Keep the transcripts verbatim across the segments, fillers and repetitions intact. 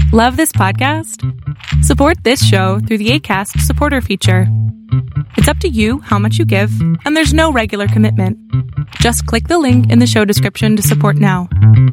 Love this podcast? Support this show through the Acast supporter feature. It's up to you how much you give, and there's no regular commitment. Just click the link in the show description to support now.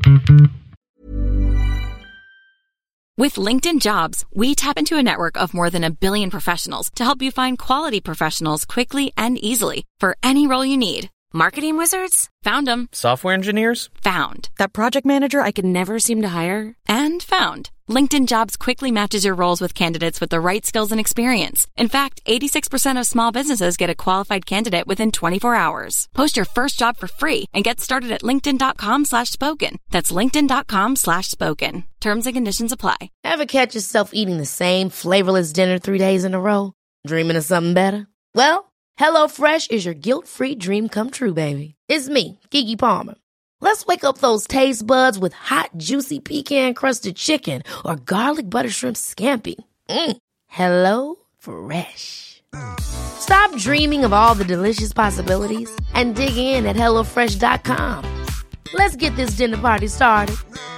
With LinkedIn Jobs, we tap into a network of more than a billion professionals to help you find quality professionals quickly and easily for any role you need. Marketing wizards? Found them. Software engineers? Found. That project manager I could never seem to hire? And found. LinkedIn Jobs quickly matches your roles with candidates with the right skills and experience. In fact, eighty-six percent of small businesses get a qualified candidate within twenty-four hours. Post your first job for free and get started at linkedin.com slash spoken. That's linkedin.com slash spoken. Terms and conditions apply. Ever catch yourself eating the same flavorless dinner three days in a row? Dreaming of something better? Well, HelloFresh is your guilt-free dream come true, baby. It's me, Keke Palmer. Let's wake up those taste buds with hot, juicy pecan-crusted chicken or garlic butter shrimp scampi. Mm. Hello Fresh. Stop dreaming of all the delicious possibilities and dig in at hello fresh dot com. Let's get this dinner party started.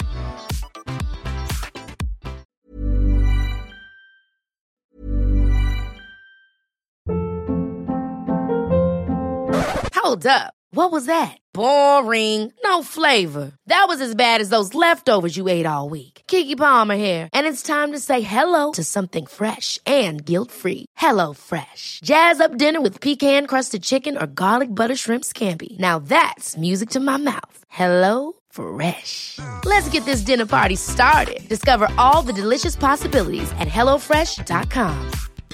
Hold up. What was that? Boring. No flavor. That was as bad as those leftovers you ate all week. Keke Palmer here, and it's time to say hello to something fresh and guilt-free. Hello Fresh. Jazz up dinner with pecan-crusted chicken or garlic butter shrimp scampi. Now that's music to my mouth. Hello Fresh. Let's get this dinner party started. Discover all the delicious possibilities at hello fresh dot com.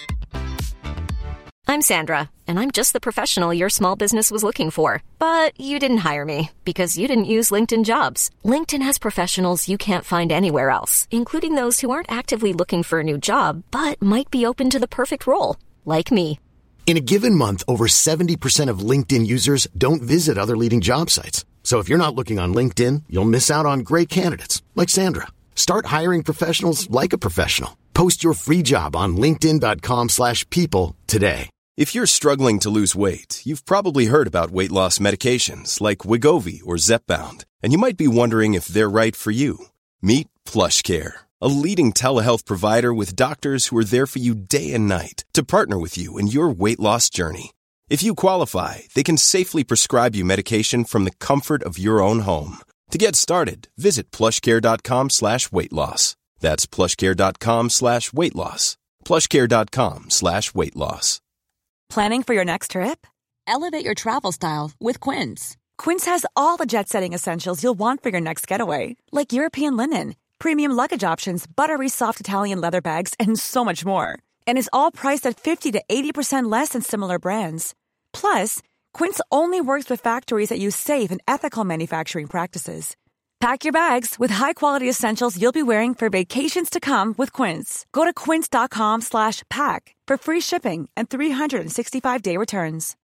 I'm Sandra, and I'm just the professional your small business was looking for. But you didn't hire me because you didn't use LinkedIn Jobs. LinkedIn has professionals you can't find anywhere else, including those who aren't actively looking for a new job, but might be open to the perfect role, like me. In a given month, over seventy percent of LinkedIn users don't visit other leading job sites. So if you're not looking on LinkedIn, you'll miss out on great candidates, like Sandra. Start hiring professionals like a professional. Post your free job on linkedin.com slash people today. If you're struggling to lose weight, you've probably heard about weight loss medications like Wegovy or Zepbound, and you might be wondering if they're right for you. Meet PlushCare, a leading telehealth provider with doctors who are there for you day and night to partner with you in your weight loss journey. If you qualify, they can safely prescribe you medication from the comfort of your own home. To get started, visit plushcare.com slash weight loss. That's plushcare.com slash weight loss. plushcare.com slash weight loss. Planning for your next trip? Elevate your travel style with Quince. Quince has all the jet-setting essentials you'll want for your next getaway, like European linen, premium luggage options, buttery soft Italian leather bags, and so much more. And is all priced at fifty to eighty percent less than similar brands. Plus, Quince only works with factories that use safe and ethical manufacturing practices. Pack your bags with high-quality essentials you'll be wearing for vacations to come with Quince. Go to quince.com slash pack for free shipping and three sixty-five day returns.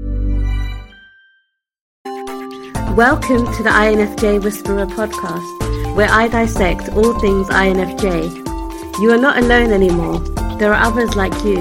Welcome to the I N F J Whisperer podcast, where I dissect all things I N F J. You are not alone anymore. There are others like you.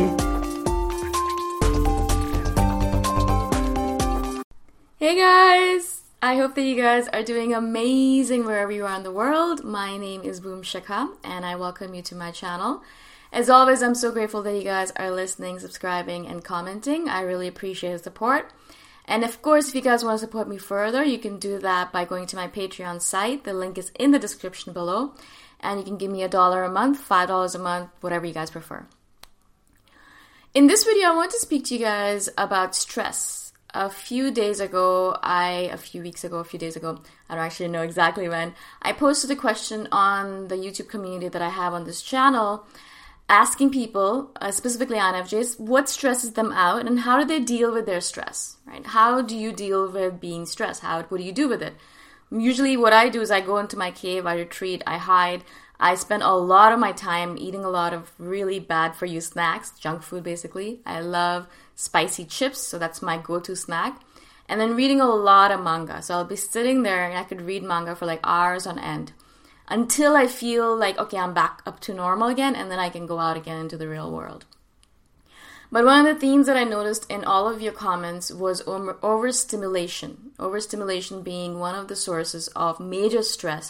Hey guys! I hope that you guys are doing amazing wherever you are in the world. My name is Boom Shaka, and I welcome you to my channel. As always, I'm so grateful that you guys are listening, subscribing, and commenting. I really appreciate the support. And of course, if you guys want to support me further, you can do that by going to my Patreon site. The link is in the description below. And you can give me a dollar a month, five dollars a month, whatever you guys prefer. In this video, I want to speak to you guys about stress. A few days ago, I, a few weeks ago, a few days ago, I don't actually know exactly when, I posted a question on the YouTube community that I have on this channel, asking people, uh, specifically I N F Js, what stresses them out and how do they deal with their stress, right? How do you deal with being stressed? How, what do you do with it? Usually what I do is I go into my cave, I retreat, I hide. I spend a lot of my time eating a lot of really bad for you snacks, junk food basically. I love spicy chips, so that's my go-to snack. And then reading a lot of manga. So I'll be sitting there and I could read manga for like hours on end until I feel like, okay, I'm back up to normal again, and then I can go out again into the real world. But one of the themes that I noticed in all of your comments was overstimulation. Overstimulation being one of the sources of major stress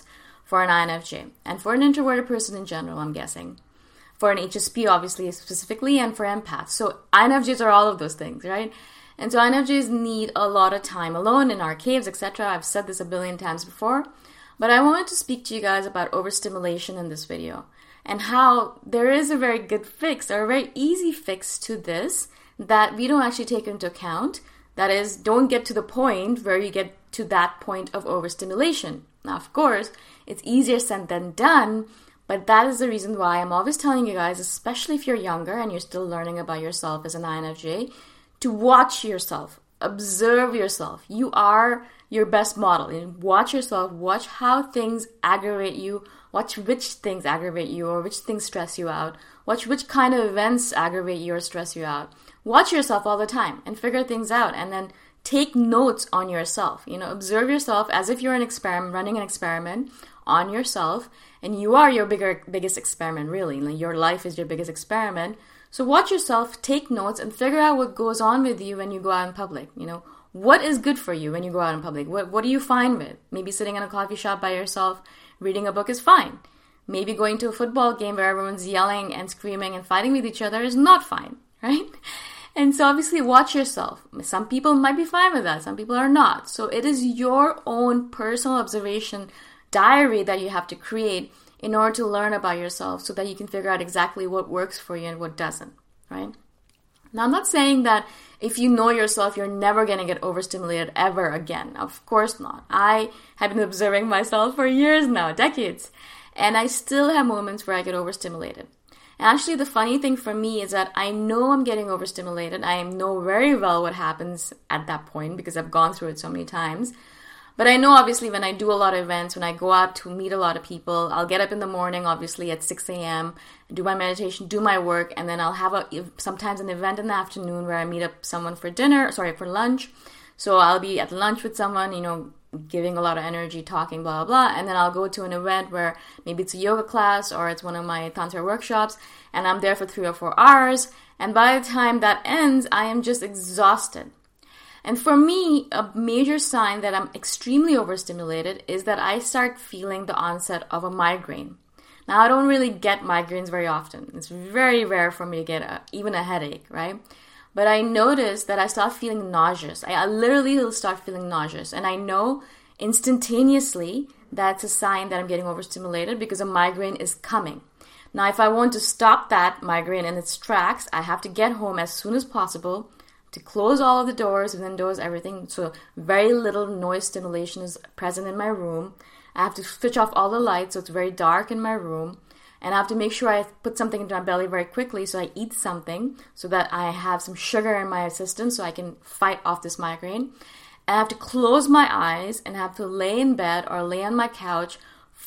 for an I N F J, and for an introverted person in general, I'm guessing. For an H S P, obviously, specifically, and for empaths. So I N F Js are all of those things, right? And so I N F Js need a lot of time alone in our caves, et cetera. I've said this a billion times before. But I wanted to speak to you guys about overstimulation in this video, and how there is a very good fix, or a very easy fix to this, that we don't actually take into account. That is, don't get to the point where you get to that point of overstimulation. Now, of course, it's easier said than done, but that is the reason why I'm always telling you guys, especially if you're younger and you're still learning about yourself as an I N F J, to watch yourself, observe yourself. You are your best model. And watch yourself, watch how things aggravate you, watch which things aggravate you or which things stress you out, watch which kind of events aggravate you or stress you out. Watch yourself all the time and figure things out, and then take notes on yourself. You know, observe yourself as if you're an experiment, running an experiment on yourself, and you are your bigger, biggest experiment, really. Like, your life is your biggest experiment. So watch yourself, take notes, and figure out what goes on with you when you go out in public. You know, what is good for you when you go out in public? What What do you find with? Maybe sitting in a coffee shop by yourself, reading a book is fine. Maybe going to a football game where everyone's yelling and screaming and fighting with each other is not fine, right? And so obviously watch yourself. Some people might be fine with that. Some people are not. So it is your own personal observation diary that you have to create in order to learn about yourself, so that you can figure out exactly what works for you and what doesn't, right? Now, I'm not saying that if you know yourself, you're never going to get overstimulated ever again. Of course not. I have been observing myself for years now, decades, and I still have moments where I get overstimulated. And actually, the funny thing for me is that I know I'm getting overstimulated. I know very well what happens at that point because I've gone through it so many times. But I know, obviously, when I do a lot of events, when I go out to meet a lot of people, I'll get up in the morning, obviously, at six a.m., do my meditation, do my work, and then I'll have a sometimes an event in the afternoon where I meet up someone for dinner, sorry, for lunch. So I'll be at lunch with someone, you know, giving a lot of energy, talking, blah, blah, blah. And then I'll go to an event where maybe it's a yoga class or it's one of my Tantra workshops, and I'm there for three or four hours. And by the time that ends, I am just exhausted. And for me, a major sign that I'm extremely overstimulated is that I start feeling the onset of a migraine. Now, I don't really get migraines very often. It's very rare for me to get a, even a headache, right? But I notice that I start feeling nauseous. I, I literally will start feeling nauseous. And I know instantaneously that's a sign that I'm getting overstimulated because a migraine is coming. Now, if I want to stop that migraine in its tracks, I have to get home as soon as possible, to close all of the doors, windows, everything, so very little noise stimulation is present in my room. I have to switch off all the lights so it's very dark in my room, and I have to make sure I put something into my belly very quickly, so I eat something so that I have some sugar in my system so I can fight off this migraine. And I have to close my eyes and have to lay in bed or lay on my couch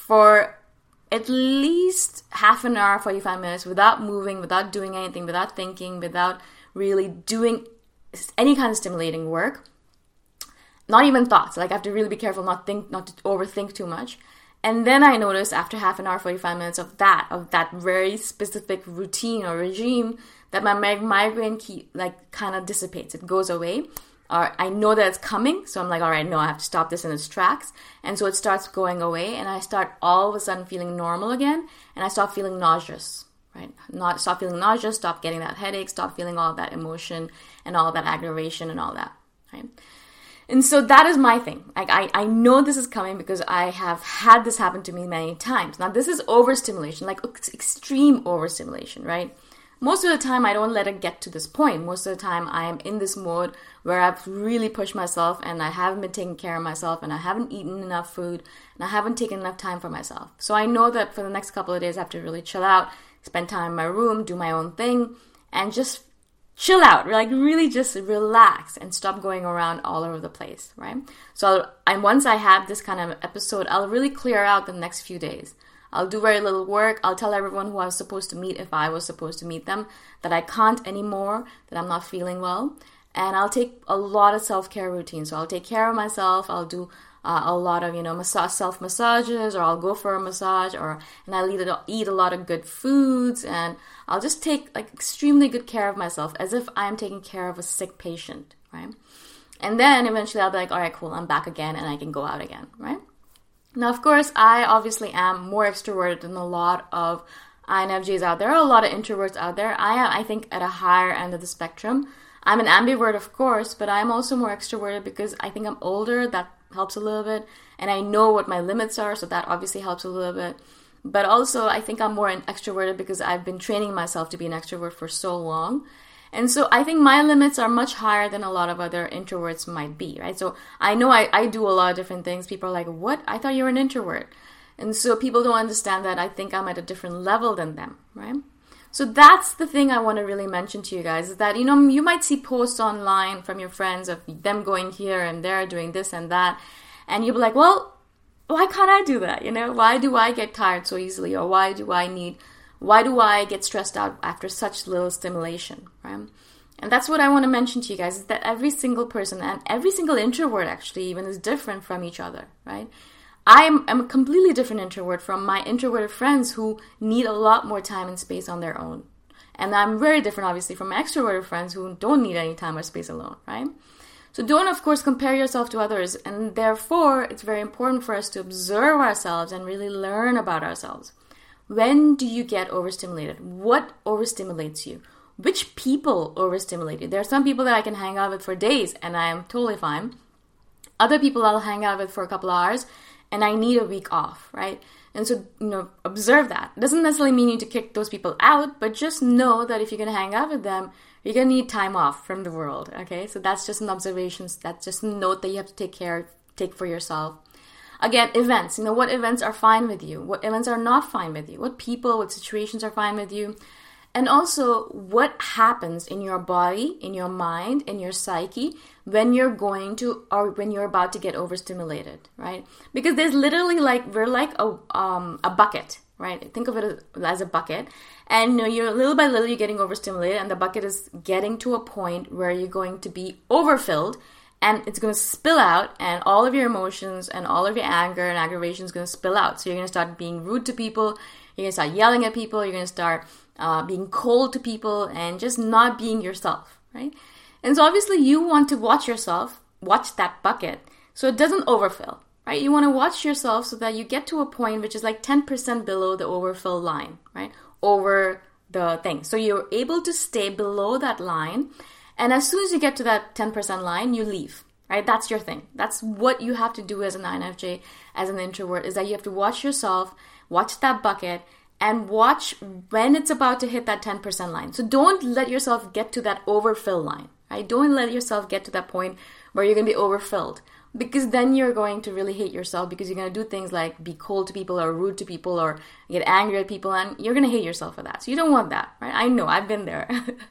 for at least half an hour, forty-five minutes, without moving, without doing anything, without thinking, without really doing any kind of stimulating work, not even thoughts. Like, I have to really be careful not think, not to overthink too much. And then I notice after half an hour, forty-five minutes of that, of that very specific routine or regime, that my migraine keep, like kind of dissipates. It goes away. Or I know that it's coming, so I'm like, all right, no, I have to stop this in its tracks. And so it starts going away, and I start all of a sudden feeling normal again, and I stop feeling nauseous. Right? Not stop feeling nauseous, stop getting that headache, stop feeling all of that emotion and all of that aggravation and all that. Right? And so that is my thing. Like, I, I know this is coming because I have had this happen to me many times. Now, this is overstimulation, like extreme overstimulation, right? Most of the time, I don't let it get to this point. Most of the time, I am in this mode where I've really pushed myself and I haven't been taking care of myself and I haven't eaten enough food and I haven't taken enough time for myself. So I know that for the next couple of days, I have to really chill out, spend time in my room, do my own thing, and just chill out, like really just relax and stop going around all over the place, right? So and once I have this kind of episode, I'll really clear out the next few days. I'll do very little work. I'll tell everyone who I was supposed to meet, if I was supposed to meet them, that I can't anymore, that I'm not feeling well. And I'll take a lot of self-care routines. So I'll take care of myself. I'll do uh, a lot of, you know, massage, self-massages, or I'll go for a massage, or and I'll eat a, eat a lot of good foods, and I'll just take like extremely good care of myself as if I'm taking care of a sick patient, right? And then eventually I'll be like, all right, cool, I'm back again, and I can go out again, right? Now, of course, I obviously am more extroverted than a lot of I N F Js out there. There are a lot of introverts out there. I am, I think, at a higher end of the spectrum. I'm an ambivert, of course, but I'm also more extroverted because I think I'm older. That helps a little bit. And I know what my limits are, so that obviously helps a little bit. But also, I think I'm more extroverted because I've been training myself to be an extrovert for so long. And so I think my limits are much higher than a lot of other introverts might be, right? So I know I, I do a lot of different things. People are like, what? I thought you were an introvert. And so people don't understand that I think I'm at a different level than them, right? So that's the thing I want to really mention to you guys, is that, you know, you might see posts online from your friends of them going here and there, doing this and that. And you'll be like, well, why can't I do that? You know, why do I get tired so easily? Or why do I need, why do I get stressed out after such little stimulation, right? And that's what I want to mention to you guys, is that every single person and every single introvert actually even is different from each other, right? I'm, I'm a completely different introvert from my introverted friends who need a lot more time and space on their own. And I'm very different, obviously, from my extroverted friends who don't need any time or space alone, right? So don't, of course, compare yourself to others. And therefore, it's very important for us to observe ourselves and really learn about ourselves. When do you get overstimulated? What overstimulates you? Which people overstimulate you? There are some people that I can hang out with for days and I am totally fine. Other people I'll hang out with for a couple of hours and I need a week off, right? And so, you know, observe that. It doesn't necessarily mean you need to kick those people out, but just know that if you're going to hang out with them, you're going to need time off from the world, okay? So that's just an observation. That's just a note that you have to take care, take for yourself. Again, events. You know, what events are fine with you? What events are not fine with you? What people, what situations are fine with you? And also, what happens in your body, in your mind, in your psyche when you're going to, or when you're about to get overstimulated, right? Because there's literally like, we're like a um a bucket, right? Think of it as a bucket. And you know, you're little by little, you're getting overstimulated, and the bucket is getting to a point where you're going to be overfilled, and it's going to spill out, and all of your emotions and all of your anger and aggravation is going to spill out. So you're going to start being rude to people, you're going to start yelling at people, you're going to start uh, being cold to people, and just not being yourself, right? And so obviously you want to watch yourself, watch that bucket, so it doesn't overfill, right? You want to watch yourself so that you get to a point which is like ten percent below the overfill line, right? Over the thing. So you're able to stay below that line. And as soon as you get to that ten percent line, you leave, right? That's your thing. That's what you have to do as an I N F J, as an introvert, is that you have to watch yourself, watch that bucket, and watch when it's about to hit that ten percent line. So don't let yourself get to that overfill line, right? Don't let yourself get to that point where you're going to be overfilled, because then you're going to really hate yourself, because you're going to do things like be cold to people or rude to people or get angry at people, and you're going to hate yourself for that. So you don't want that, right? I know, I've been there.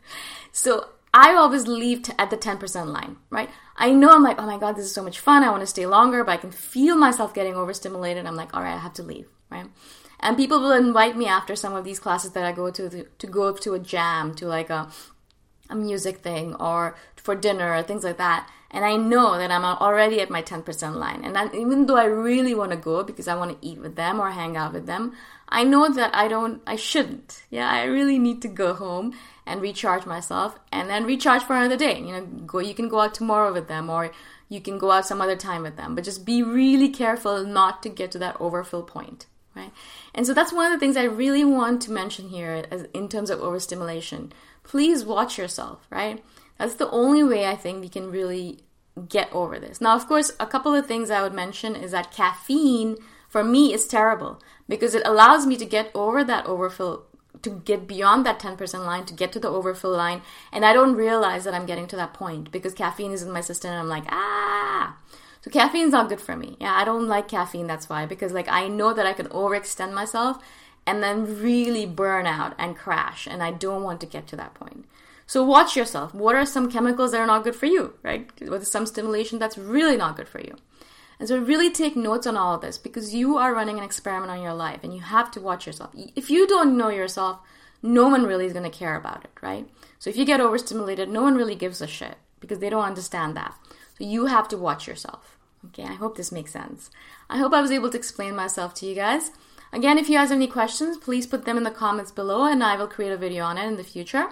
So I always leave t- at the ten percent line, right? I know I'm like, oh my God, this is so much fun. I want to stay longer, but I can feel myself getting overstimulated. I'm like, all right, I have to leave, right? And people will invite me after some of these classes that I go to, to, to go to a jam, to like a, a music thing, or for dinner, or things like that. And I know that I'm already at my ten percent line. And then, even though I really want to go because I want to eat with them or hang out with them, I know that I don't, I shouldn't. Yeah, I really need to go home and recharge myself, and then recharge for another day. You know, go. You can go out tomorrow with them, or you can go out some other time with them. But just be really careful not to get to that overfill point, right? And so that's one of the things I really want to mention here as, in terms of overstimulation. Please watch yourself, right? That's the only way I think we can really get over this. Now, of course, a couple of things I would mention is that caffeine, for me, is terrible because it allows me to get over that overfill, to get beyond that ten percent line, to get to the overfill line, and I don't realize that I'm getting to that point because caffeine is in my system and I'm like, ah. So caffeine's not good for me. Yeah, I don't like caffeine, that's why, because like I know that I can overextend myself and then really burn out and crash, and I don't want to get to that point. So watch yourself. What are some chemicals that are not good for you, right? What is some stimulation that's really not good for you? And so really take notes on all of this, because you are running an experiment on your life and you have to watch yourself. If you don't know yourself, no one really is going to care about it, right? So if you get overstimulated, no one really gives a shit because they don't understand that. So you have to watch yourself. Okay, I hope this makes sense. I hope I was able to explain myself to you guys. Again, if you guys have any questions, please put them in the comments below and I will create a video on it in the future.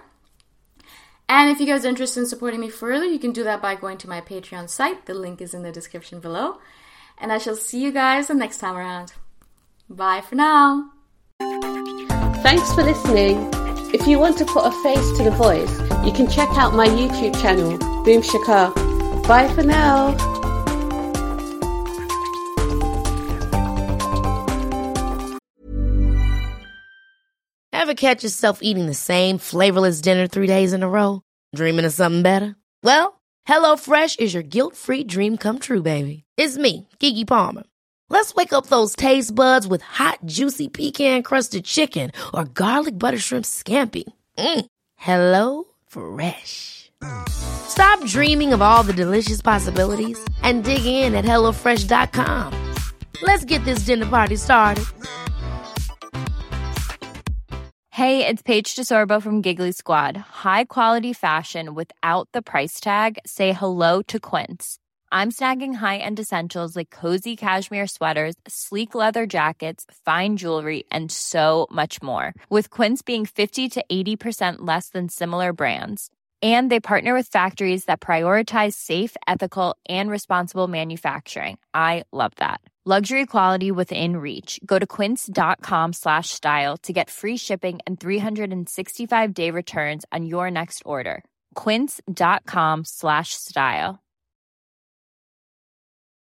And if you guys are interested in supporting me further, you can do that by going to my Patreon site. The link is in the description below. and I shall see you guys the next time around. Bye for now. Thanks for listening. If you want to put a face to the voice, you can check out my YouTube channel, Boom Shikha. Bye for now. Ever catch yourself eating the same flavorless dinner three days in a row? Dreaming of something better? Well, HelloFresh is your guilt-free dream come true, baby. It's me, Keke Palmer. Let's wake up those taste buds with hot, juicy pecan-crusted chicken or garlic butter shrimp scampi. Mm. Hello Fresh. Stop dreaming of all the delicious possibilities and dig in at hello fresh dot com. Let's get this dinner party started. Hey, it's Paige DeSorbo from Giggly Squad. High quality fashion without the price tag. Say hello to Quince. I'm snagging high-end essentials like cozy cashmere sweaters, sleek leather jackets, fine jewelry, and so much more. With Quince being fifty to eighty percent less than similar brands. And they partner with factories that prioritize safe, ethical, and responsible manufacturing. I love that. Luxury quality within reach. Go to quince.com slash style to get free shipping and three sixty-five day returns on your next order. Quince.com slash style.